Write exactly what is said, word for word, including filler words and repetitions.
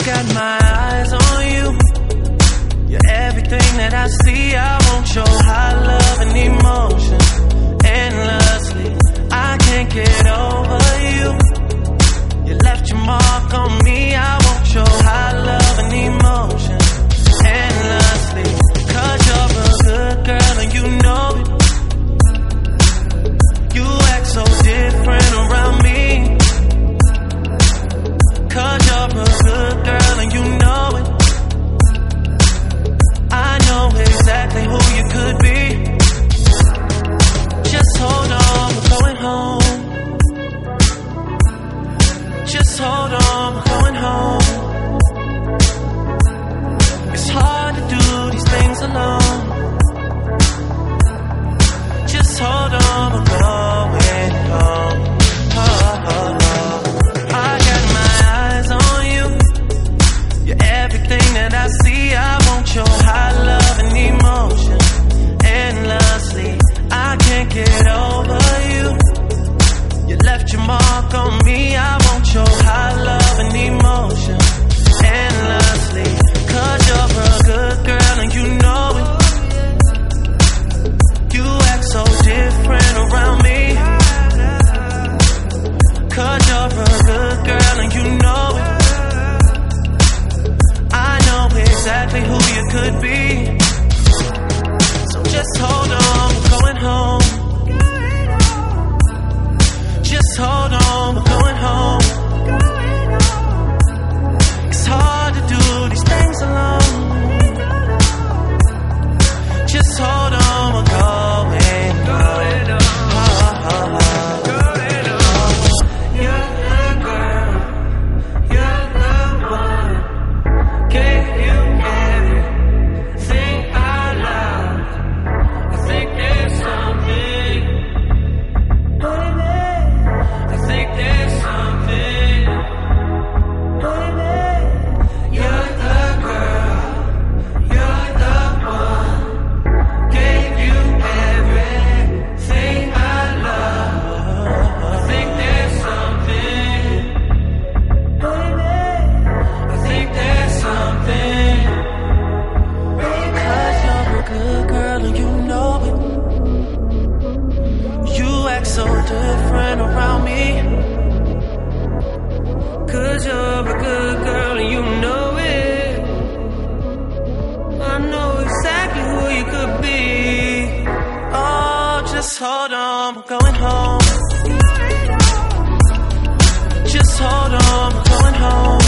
got my eyes on you. You're everything that I see. I want your high love and emotion endlessly. I can't get over you. You left your mark on me. I want your high love and emotion endlessly. Cause you're a good girl and you know it. You act so different around me. Cause you're a good girl and you know it. I know exactly who you could be. Just hold on, we're going home. Just hold on, we're going home. It's hard to do these things alone. Just hold on, we're going home. Oh, oh, oh. I got my eyes on you. You're everything that I see. I want your high love and emotion endlessly. I can't get over you. You left your mark on me. I want your high love and emotion endlessly. Cause you're a good girl and you know it. You act so different around me. Cause you're a good girl and you know it. I know exactly who you could be. So just hold on, we're going home. Just hold on, we're going home. It's hard to do these things alone. Just hold on, we're going home. Oh, oh, oh. You're the girl, you're the one. Gave you everything I love. I think there's something. I think there's something. You're the girl, you're the one. Gave you everything I love. I think there's something. I think there's something. Cause you're a good girl and you know it. You act so different around me. Cause you're a good girl and you know it. I know exactly who you could be. Oh, just hold on, we're going home. Just hold on, we're going home.